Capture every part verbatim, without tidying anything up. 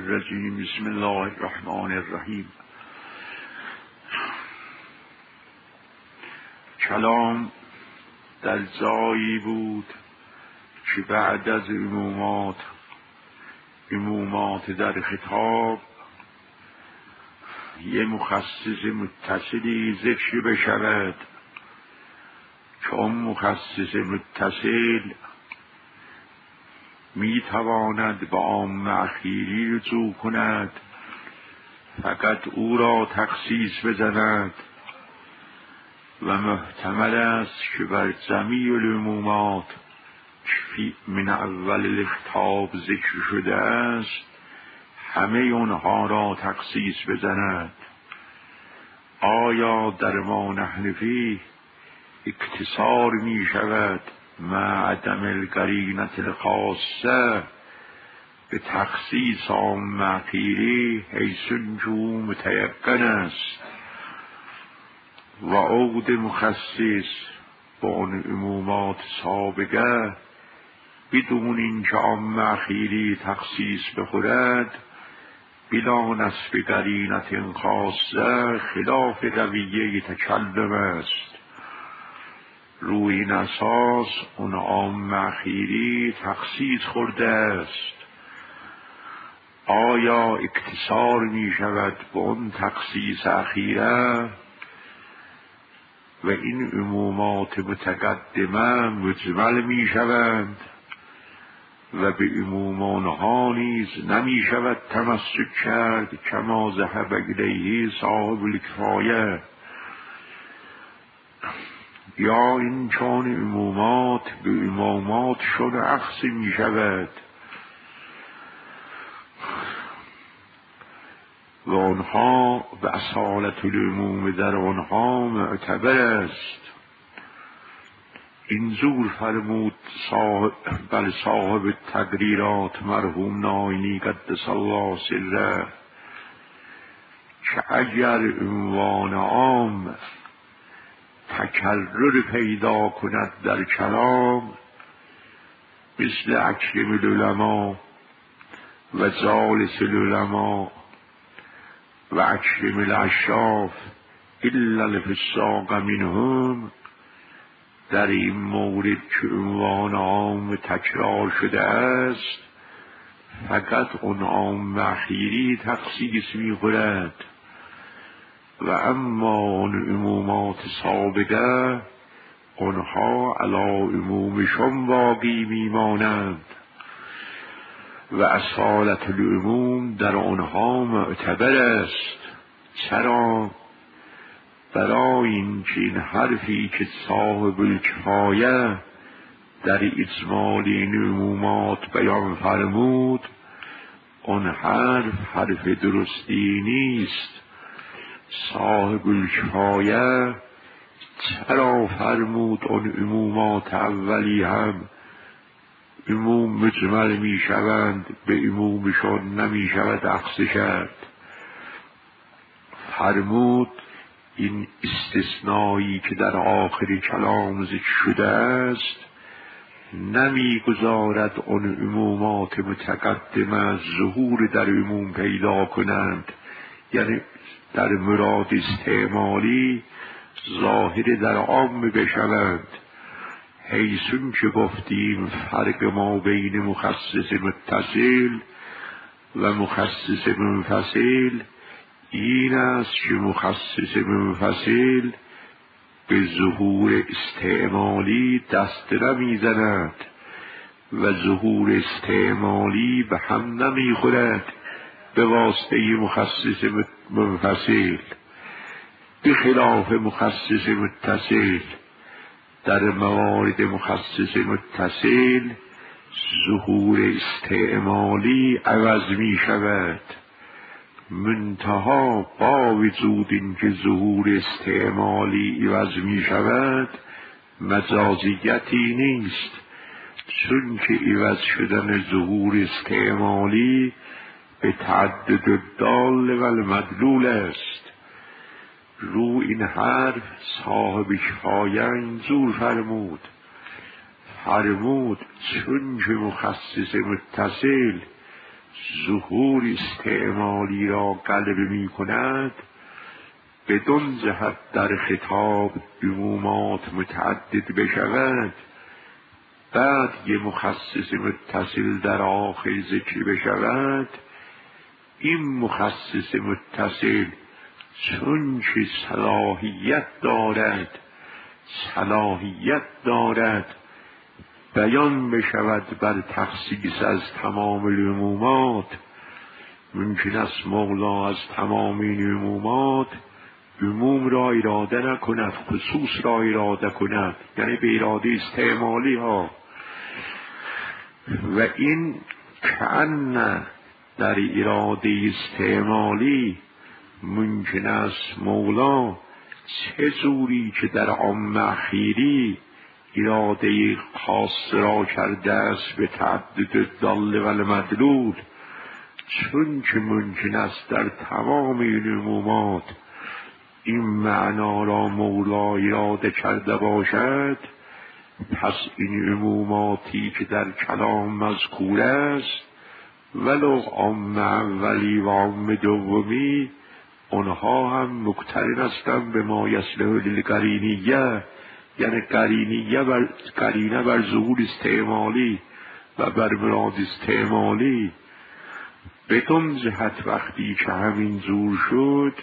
الرجیم. بسم الله الرحمن الرحیم. کلام در جایی بود که بعد از عمومات عمومات در خطاب یه مخصص متصلی ذکر بشود که اون مخصص متصل می تواند به عام اخیری رجوع کند، فقط او را تخصیص بزند و محتمل است که بر جمیع العمومات من اول الخطاب ذکر شده است همه اونها را تخصیص بزند. آیا در ما نحن فیه اکتسار می شود مع عدم القرینة الخاصه به تخصیص عام اخیری حیث انجو متیقن است و عود مخصص با اون عمومات سابقه بدون اینکه عام اخیری تخصیص بخورد بلا نسب قرینة خاصه خلاف رویه تکلم است. روی این اساس اون عام اخیری تخصیص خورده است. آیا اکتسار می شود به اون تخصیص اخیره و این عمومات متقدمه مجمل می شوند و به عمومانها نیز نمی شود تمسک کرد کما ذهب الیه صاحب الکفایه، یا این چون عمومات به عموماتشون اخذ می شود و آنها به اصالت العموم در آنها معتبر است. این زور فرمود صاحب بل صاحب تقریرات مرحوم ناینی قدس الله سره که اگر عنوان عام تکرر پیدا کند در کلام مثل اکرم العلماء و جالس العلماء و اکرم الاشراف الا الفساق منهم، در این مورد که عنوان عام تکرار شده است فقط اون عام اخیری تخصیص می خورد و اما اون عمومات سابقه اونها علی عمومشون باقی میمانند و اصالت العموم در اونها معتبر است. چرا؟ برای اینکه این حرفی که صاحب الکفایه در اجمال این عمومات بیان فرمود اون حرف حرف درستی نیست. صاحب الکفایه چرا فرمود اون عمومات اولی هم عموم مجمل می شوند به عمومشون نمی شود اخذ کرد؟ فرمود این استثنایی که در آخر کلام ذکر شده است نمی گذارد اون عمومات متقدمه ظهور در عموم پیدا کنند، یعنی در مراد استعمالی ظاهر در عام بشوند، حیثون که گفتیم فرق ما بین مخصص متصل و مخصص منفصل این است که مخصص منفصل به ظهور استعمالی دست نمیزند و ظهور استعمالی به هم نمیخورد به واسطه مخصص منفصل، بخلاف مخصص متصل. در موارد مخصص متصل ظهور استعمالی عوض می شود، منتها با وجود اینکه ظهور استعمالی عوض می شود مجازیتی نیست، چون که عوض شدن ظهور استعمالی به تعدد الدال و المدلول است. رو این حرف صاحب کفایه اینجور فرمود فرمود چون که مخصص متصل ظهور استعمالی را قلب می کند، بدون جهت در خطاب عمومات متعدد بشود، بعد یه مخصص متصل در آخر ذکر بشود، این مخصص متصل چون که صلاحیت دارد صلاحیت دارد بیان بشود بر تخصیص از تمام العمومات، ممکن است مولا از تمام این عمومات عموم را اراده نکند، خصوص را اراده کند، یعنی به اراده استعمالی ها. و این کأن در اراده استعمالی ممکن است مولا چه جوری که در عام اخیری اراده خاص را کرده است به تعدد دال و المدلول، چون که ممکن است در تمام این عمومات این معنا را مولا اراده کرده باشد، پس این عموماتی که در کلام مذکور است ولو عام اولی و عام دومی، آنها هم مقترن هستند به ما یصلح للقرینیه، یعنی قرینیه بر قرینه بر ظهور استعمالی و بر مراد استعمالی. بدون جهت وقتی که همین زور شد،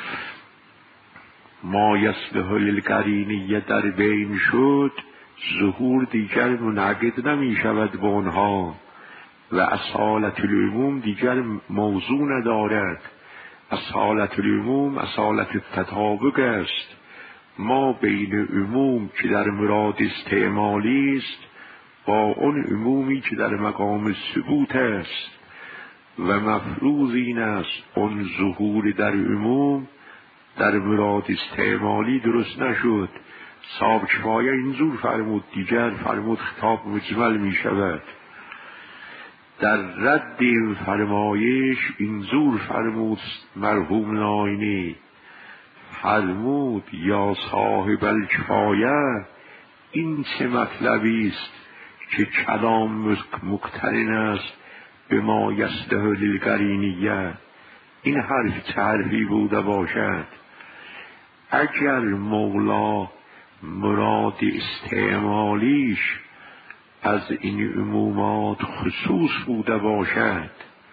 ما یصلح للقرینیه در بین شد، ظهور دیگر منعقد نمی شود به آنها و اصالت العموم دیگر موضوع ندارد. اصالت العموم اصالت تطابق است، ما بین عموم که در مراد استعمالی است با اون عمومی که در مقام ثبوت است، و مفروض این است اون ظهور در عموم در مراد استعمالی درست نشد. صاحب کفایه اینجور فرمود، دیگر فرمود خطاب مجمل می شود. در رد این فرمایش اینجور فرمود مرحوم ناینی، فرمود یا صاحب الکفایه، این چه مطلبی است که کلام مقترن است به ما یصلح للقرینیه؟ این حرف چه حرفی بوده باشد؟ اگر مولا مراد استعمالیش از این عمومات خصوص بوده باشد،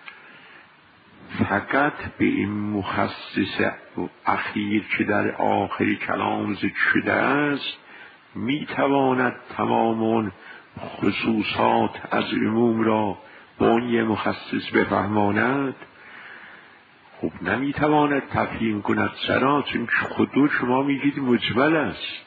فقط به این مخصص اخیر که در آخر کلام ذکر شده است میتواند تمام خصوصات از عموم را با اون یه مخصص بفهماند؟ خب نمیتواند تفهیم کند. چرا؟ چون خود شما میگید مجمل است.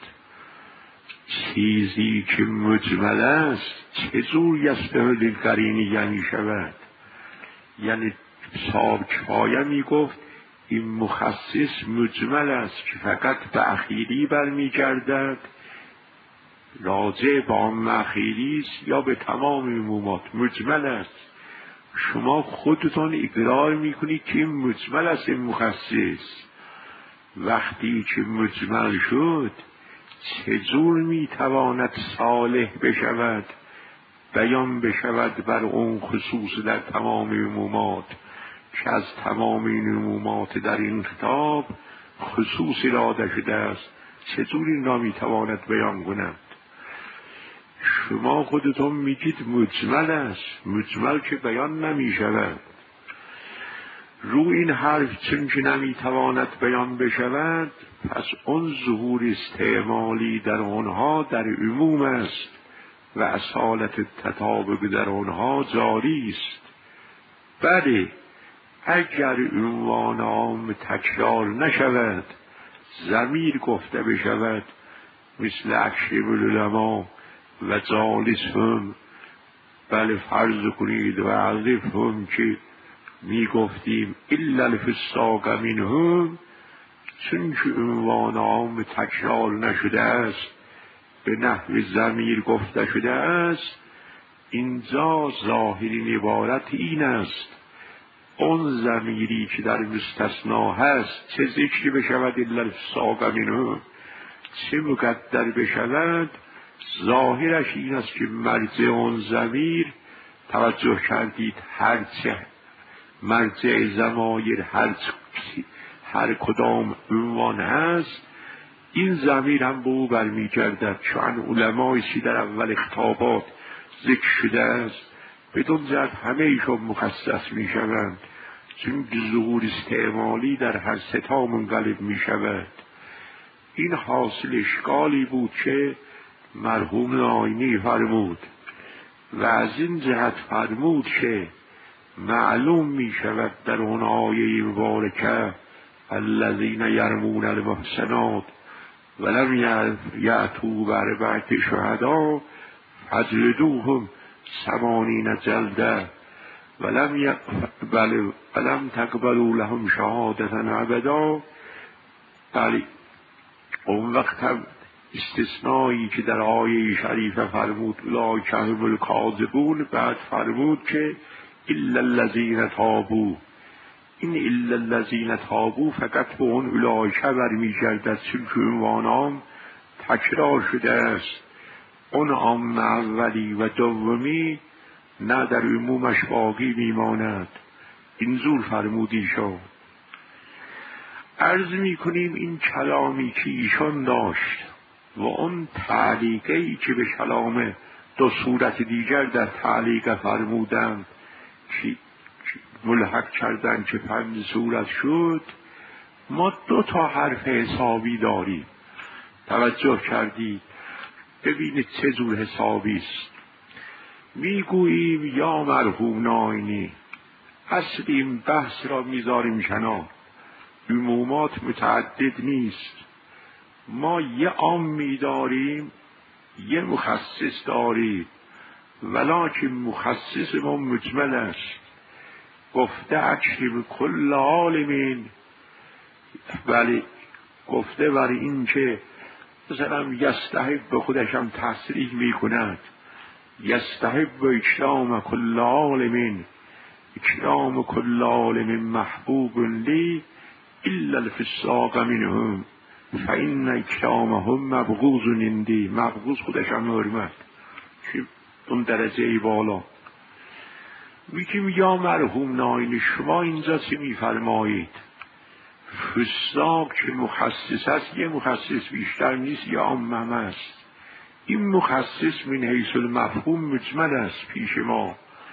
چیزی که مجمل است چجور یصلح للقرینیه می شود؟ یعنی صاحب کفایه می گفت این مخصص مجمل است که فقط به اخیری برمی گردد، راجع به عام اخیری است یا به تمام عمومات مجمل است. شما خودتان اقرار میکنید که این مجمل است. این مخصص وقتی که مجمل شد چجور میتواند صالح بشود، بیان بشود بر اون خصوص در تمام عمومات که از تمام این عمومات در این خطاب خصوص اراده شده است؟ چطور این را میتواند بیان کند؟ شما خودتون میگید مجمل است، مجمل که بیان نمی شود. رو این حرف چون که نمیتواند بیان بشود، پس اون ظهور استعمالی در آنها در عموم است و اصالت تطابق در آنها جاری است. بله، اگر عنوان عام تکرار نشود، ضمیر گفته بشود مثل اکرم العلماء و جالسهم، بله فرض کنید و عظفهم که می گفتیم الا الفساق منهم، چون که عنوان عام تکرار نشده است به نحو ضمیر گفته شده است، اینجا ظاهرین عبارت این است اون ضمیری که در مستثنا هست چه ذکری بشود الا الفساق منهم، چه مقدر بشود، ظاهرش این است که مرجع اون ضمیر توجه کردید هرچه مرجع ضمایر هر هر کدام عنوان هست، این ضمیر هم به او برمیگردد. چون علمای سی در اول خطابات ذکر شده است، بدون جهت همه ایشون مخصص می شوند، چون ظهور استعمالی در هر ستا منقلب می شود. این حاصل اشکالی بود که مرحوم ناینی فرمود و از این جهت فرمود که معلوم می شود در اون آیه مبارکه الذین یرمون المحصنات ولم یأتوا بأربعة شهداء فاجلدوهم ثمانین جلده ولم ی... بل... ولم تقبلوا لهم شهادة ابدا. بله، اون وقت هم استثنایی که در آیه شریفه فرمود اولئک هم الکاذبون، بعد فرمود که الا الذین تابوا. این الا الذین تابوا فقط به اون اولئک برمیگردد، چون که عنوانام تکرار شده است. اون عام اولی و دومی نه در عمومش باقی میماند. این زور فرمودی شد. عرض میکنیم این کلامی که ایشان داشت و اون تعلیقی که به کلام دو صورت دیگر در تعلیق فرمودند که ملحق کردند که پنج صورت شد، ما دو تا حرف حسابی داریم. توجه کردید؟ ببینید چه جور حسابی است. میگوییم یا مرحوم ناینی، اصل این بحث را میذاریم کنار، عمومات متعدد نیست. ما یه عام میداریم، یه مخصص داریم، ولکن مخصص ما مجمل است. گفته اکرم کل عالمین، ولی گفته برای این که مثلا یستحب به خودش هم تصریح میکند یستحب اکرام کل عالمین، اکرام کل عالم محبوب لی الا الفساق منهم فإن اکرامهم مبغوض عندی. مبغوض خودش هم حرمت، اون درجه بالا. میگیم یا مرحوم ناینی، شما اینجا چی میفرمایید؟ فساق که مخصص است، یه مخصص بیشتر نیست یا عامه است. این مخصص من حیث المفهوم مجمل است پیش ما،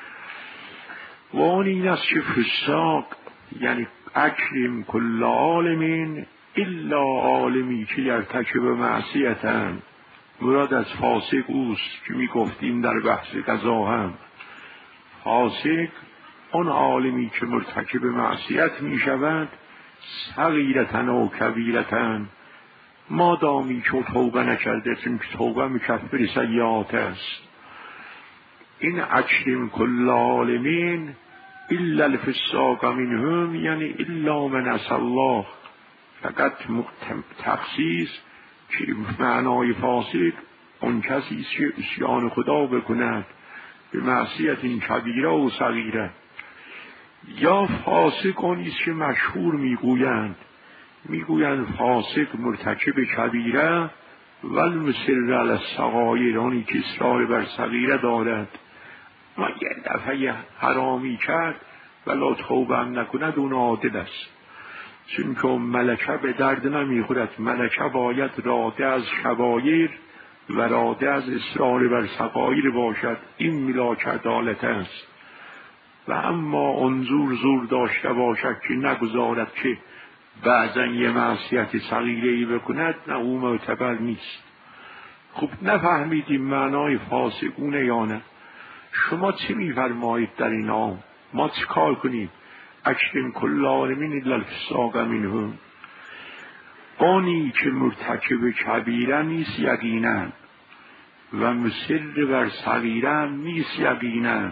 و آن این است که فساق یعنی اکرم کل عالمین الا عالمی که یرتکب معصیتن. مراد از فاسق اوست که می گفتیم در بحث قضا هم. فاسق آن عالمی که مرتکب معصیت می شود، صغیرتن و کبیرتن، مادامی که توبه نکرده، چون که توبه مکفر سیئات است. این اکرم کل عالمین الا الفساق منهم یعنی الا من عصی الله، فقط تخصیص که معنای فاسق اون کسی است که عصیان خدا بکند به معصیت این کبیره و صغیره. یا فاسق اون است که مشهور میگویند میگویند فاسق مرتکب کبیره والمصر علی الصغائر، آنی که اصرار بر صغیره دارد. ما یه دفعه حرامی کرد ولی توبه هم نکند، اون عادل است، چون که ملکه به درد نمیخورد. ملکه باید راده از کبایر و راده از اصرار بر صغایر باشد. این ملاک عدالت است. و اما انظور زور داشته باشد که نگذارد که بعضا یه معصیت صغیره‌ای بکند، نه او معتبر نیست. خب نفهمیدیم معنای فاسقونه یا نه؟ شما چی میفرمایید در این آم؟ ما چی کار کنیم؟ اکرم کل عالمین الا الفساق منهم. آنی که مرتکب کبیره نیست یقینا و مصر بر صغیره نیست یقینا.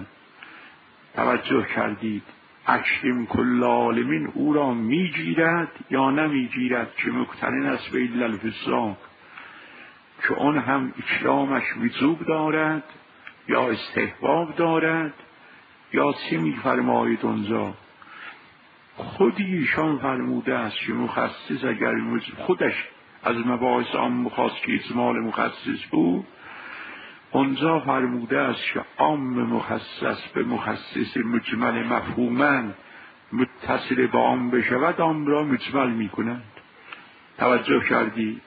توجه کردید؟ اکرم کل عالمین او را میگیرد یا نمیگیرد که مقترن است به الا الفساق، که اون هم اکرامش وجوب دارد یا استحباب دارد یا چی میفرماید اونجا؟ خودی ایشان فرموده است که مخصص اگر خودش از مباحث عام خاص که اجمال مخصص بود، اونجا فرموده است که عام مخصص به مخصص مجمل مفهومن متصل با آن بشود آن را مجمل می کند. توجه کردید؟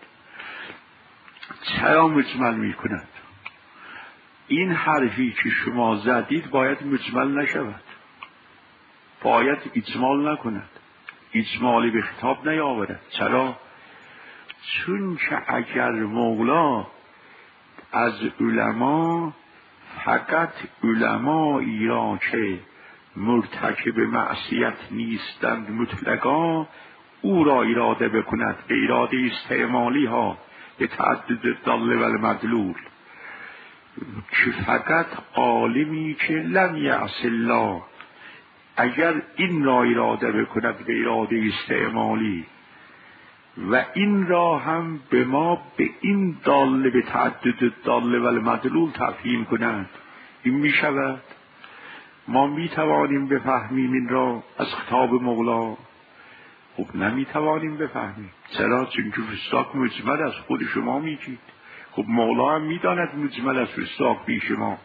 چرا مجمل می کند؟ این حرفی که شما زدید باید مجمل نشود، باید اجمال نکند، اجمالی به خطاب نیاورد. چرا؟ چون که اگر مولا از علما فقط علمایی را که مرتکب معصیت نیستند مطلقا او را اراده بکند به اراده استعمالی ها به تعدد دل و المدلول، که فقط عالمی که لم یعص الله اگر این را اراده بکند به اراده استعمالی و این را هم به ما به این دال به تعدد دال و المدلول تفهیم کند، این می شود. ما می توانیم بفهمیم این را از خطاب مولا؟ خب نمی توانیم بفهمیم. چرا؟ چون که فساق مجمل از خود شما میگید. خب مولا هم می داند مجمل از فساق بی شما.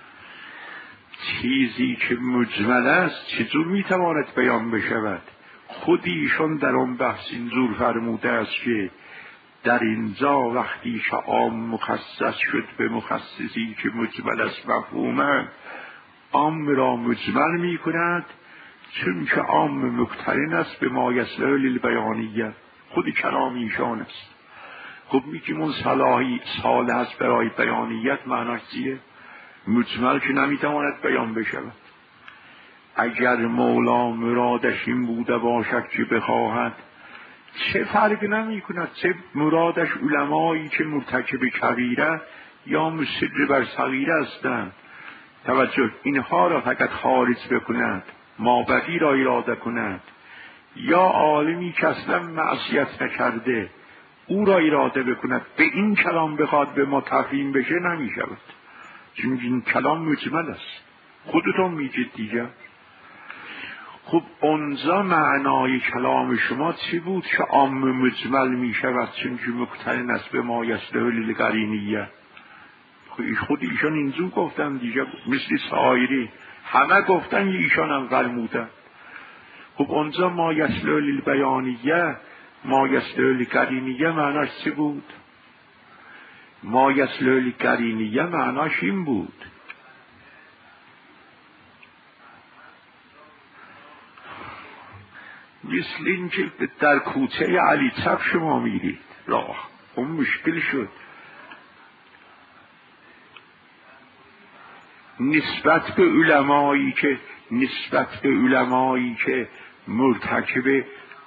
چیزی که مجمل است چطور می تواند بیان بشود؟ خود ایشان در آن بحث اینجور فرموده است که در اینجا وقتی که عام مخصص شد به مخصصی که مجمل است مفهومه، عام را مجمل می کند چون که عام مقترن است به ما یصلح للبیانیه. خود کلام ایشان است. خب میگیم اون صلاحی سال است برای بیانیت، معناش چیه؟ مجمل که نمیتواند بیان بشود. اگر مولا مرادش این بوده باشد که بخواهد، چه فرق نمی کند چه مرادش علمایی که مرتکب کبیره یا مصر بر صغیره هستند، توجه اینها را فقط خارج بکند، مابقی را اراده کند، یا عالمی که اصلا معصیت نکرده او را اراده بکند، به این کلام بخواد به ما تفهیم بشه نمی شود، چون این کلام مجمل است. خودتون میگید دیگه. خب اونجا معنای کلام شما چی بود که عام مجمل می شود چون که مقترن است به ما یصلح للقرینیه؟ خود ایشان اینجور گفتن دیگه، مثل سایری همه گفتن ایشان هم فرمودن. خب اونجا ما یصلح للبیانیه ما یصلح للقرینیه معناش چی بود؟ ما یصلح للقرینیه معناش این بود مثل این که در کوچه علی چپ شما میرید راه، اون مشکل شد نسبت به علمایی که نسبت به علمایی که مرتکب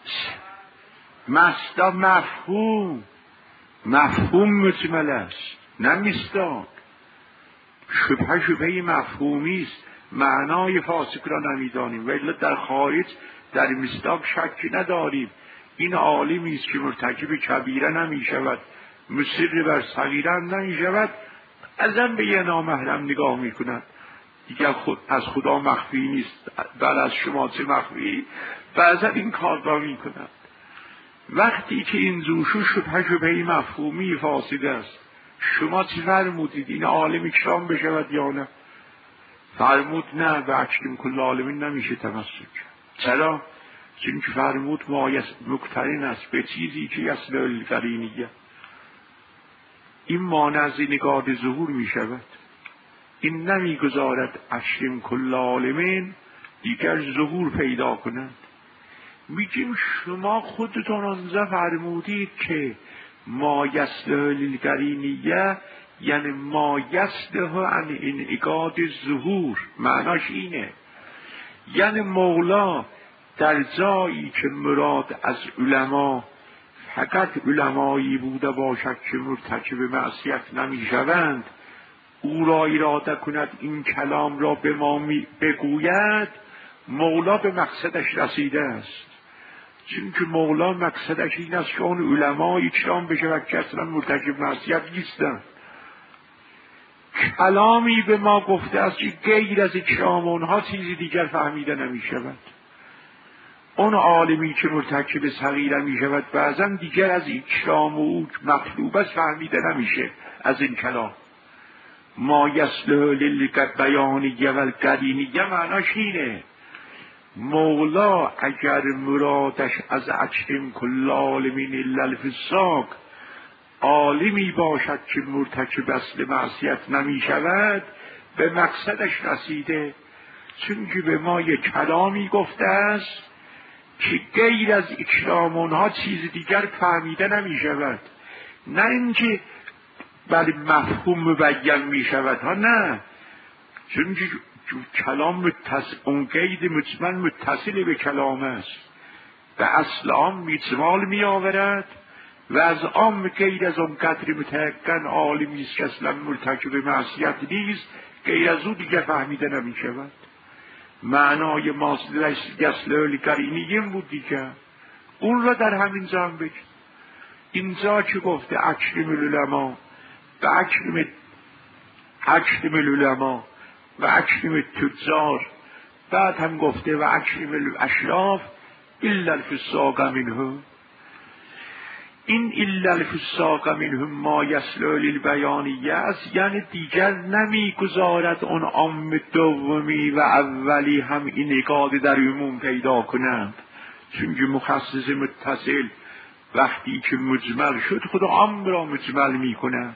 مصداق مفهوم مفهوم مجمل است، نه مصداق. شبه شبه مفهومی است، معنای فاسق را نمیدانیم، ولی در خارج در مصداق شکی نداریم. این عالمی است که مرتکب کبیره نمی شود، مصر بر صغیره نمی شود، ازاً به یه نامحرم نگاه می کند دیگر. خود از خدا مخفی نیست، بل از شما چه مخفی، بعضا این کار را می کند. وقتی که این زوشو شبه شبه مفهومی فاسد است، شما چه فرمودید؟ این عالم اکرام بشود یا نه؟ فرمود نه، به اکرم کل عالمین نمیشه تمسک. چرا؟ چون که فرمود ما مقترن است به چیزی که یصلح للقرینیه. این مانع از نگاه ظهور می شود. این نمی گذارد اکرم کل عالمین دیگر ظهور پیدا کند. میگیم شما خودتون آنجا فرمودید که ما یصلح للقرینیه یعنی ما یصلح عن انعقاد ظهور، معناش اینه. یعنی مولا در جایی که مراد از علما فقط علمایی بوده باشد که مرتکب معصیت نمی شوند، او را اراده کند این کلام را به ما بگوید، مولا به مقصدش رسیده است. چون که مولا مقصدش این است که اون علمای اکرام بشود که اصلا مرتکب معصیت نیستند. کلامی به ما گفته است که غیر از اکرام اونها چیزی دیگر فهمیده نمی شود. اون عالمی که مرتکب صغیره می شود بعضا دیگر از اکرام و او مطلوب است فهمیده نمیشه از این کلام. ما یصلح للبیانیه و القرینیه معناش اینه. مولا اگر مرادش از اکرم کل عالمین الا الفساق عالمی باشد که مرتکب اصل معصیت نمی شود، به مقصدش رسیده. چون که به ما یک کلامی گفته است که غیر از اکرام اونها چیز دیگر فهمیده نمی شود. نه اینکه بله مفهوم مبین می شود ها، نه، چون که کلام متصل، اون قید مطمئن متصل به کلام است، به اصل آن میتمال می آورد و از آن غیر از اون قدر متحقن عالمی است که اصلا مرتکب معصیت نیست، غیر از او دیگه فهمیده نمی شود. معنای ماصل یسلل قرینی این بود دیگه، اون را در همین جان بگید. اینجا که گفته اکرم العلماء و اکرم اکرم العلماء و اکرم التجار، بعد هم گفته و اکرم الاشراف الا الفساق منهم. این الا الفساق منهم ما یسلل البیانیه است، یعنی دیگر نمیگذارد اون عام دومی و اولی هم این نقاط در عموم پیدا کنند، چون که مخصص متصل وقتی که مجمل شد خود عام را مجمل می کند.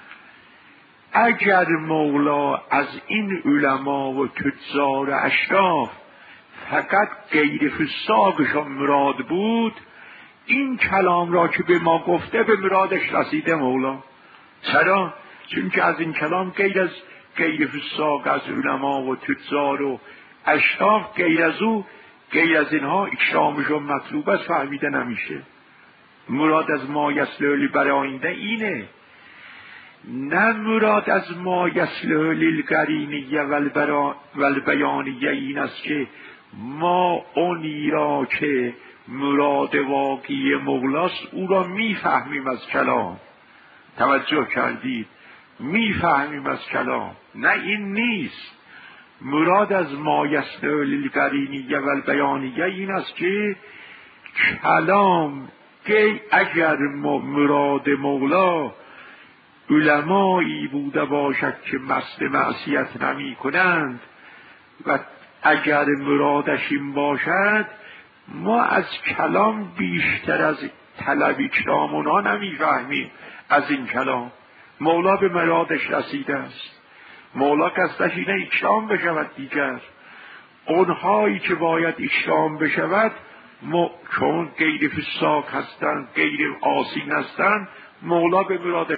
اگر مولا از این علما و تجار و اشراف فقط غیر فساقشان مراد بود، این کلام را که به ما گفته به مرادش رسیده مولا. چرا؟ چون که از این کلام غیر از غیر فساق از علما و تجار و اشراف، غیر از او غیر از اینها اکرامشون مطلوب است، فهمیده نمیشه. مراد از ما یسلل برای آینده اینه، نه مراد از ما یسلل القرینیه و البیانیه این است که ما اونی را که مراد واقعی مولاست او را میفهمیم از کلام. توجه کردید؟ میفهمیم از کلام، نه این نیست. مراد از ما یسلل القرینیه و البیانیه این است که کلام که اگر مراد مولا علمایی بوده باشد که مست معصیت نمی کنند و اگر مرادش این باشد، ما از کلام بیشتر از طلب اکرام اونها نمی فهمیم. از این کلام مولا به مرادش رسیده است. مولا قصدش اینه اکرام بشود دیگر. اونهایی که باید اکرام بشود چون غیر فساق هستند، غیر عاصین هستند، مولا به مراد